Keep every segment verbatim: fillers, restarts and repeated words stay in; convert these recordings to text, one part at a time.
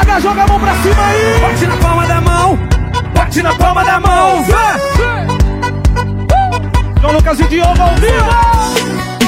Joga, joga a mão pra cima aí. Bate na palma da mão, bate na palma da mão, vem. João Lucas e Diogo ao vivo.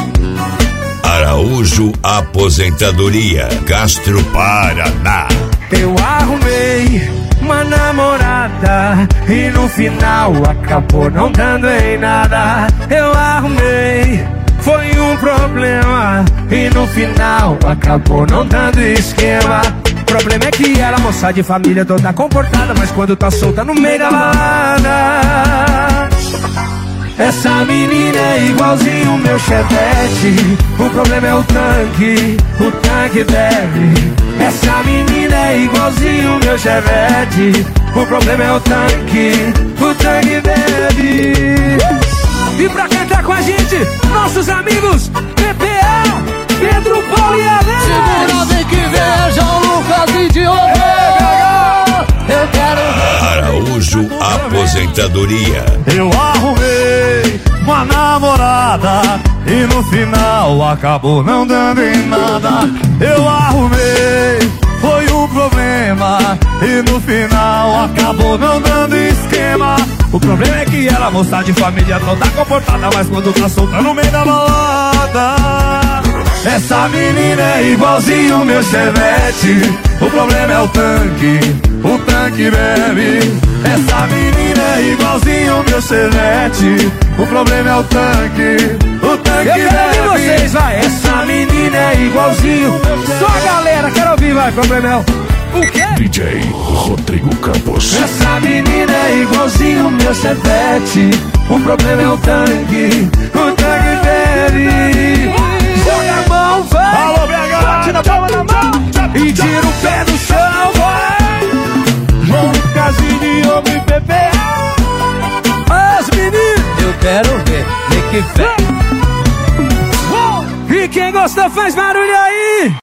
Araújo Aposentadoria, Castro, Paraná. Eu arrumei uma namorada e no final acabou não dando em nada. Eu arrumei, foi um problema e no final acabou não dando esquema. O problema é que ela, moça de família, toda comportada, mas quando tá solta no meio da balada. Essa menina é igualzinho o meu chevette. O problema é o tanque, o tanque bebe. Essa menina é igualzinho o meu chevette. O problema é o tanque, o tanque bebe. E pra cantar com a gente, nossos amigos P P A, Pedro, Paulo e Alex. Segura, vem que vem, João Lucas e Diogo. Eu quero Araújo Aposentadoria. Eu arrumei uma namorada e no final acabou não dando em nada. Eu arrumei, foi um problema e no final acabou não dando esquema. O problema é que ela, moça de família, não tá comportada, mas quando tá solta no meio da balada. Essa menina é igualzinho o meu chevette. O problema é o tanque, o tanque bebe. Essa menina é igualzinho o meu chevette. O problema é o tanque, o tanque Eu quero bebe. ouvir vocês, vai. Essa menina é igualzinho. Só a galera, quero ouvir, vai. Problema é o... O quê? D J Rodrigo Campos. Essa menina é igualzinho o meu chevette. O problema é o tanque, o tanque bebe. Joga a mão, vai. Alô, B H! Bate na palma da mão. E tira o pé do chão, vai. João Lucas e Diogo e P P A. As meninas, eu quero ver, vem que vem. E quem gostou faz barulho aí.